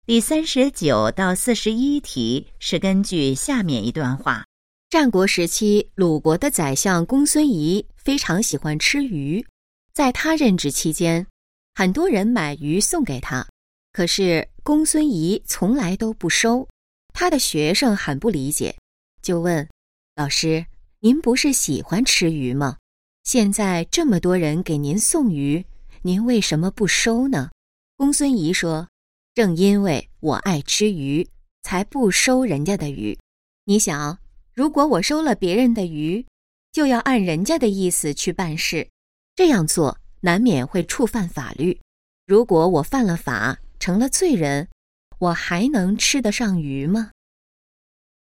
第39到41题是根据下面一段话。 战国时期，鲁国的宰相公孙仪非常喜欢吃鱼，在他任职期间，很多人买鱼送给他，可是公孙仪从来都不收。他的学生很不理解，就问：老师，您不是喜欢吃鱼吗？现在这么多人给您送鱼，您为什么不收呢？公孙仪说：正因为我爱吃鱼，才不收人家的鱼。你想，如果我收了别人的鱼，就要按人家的意思去办事，这样做难免会触犯法律。如果我犯了法，成了罪人，我还能吃得上鱼吗？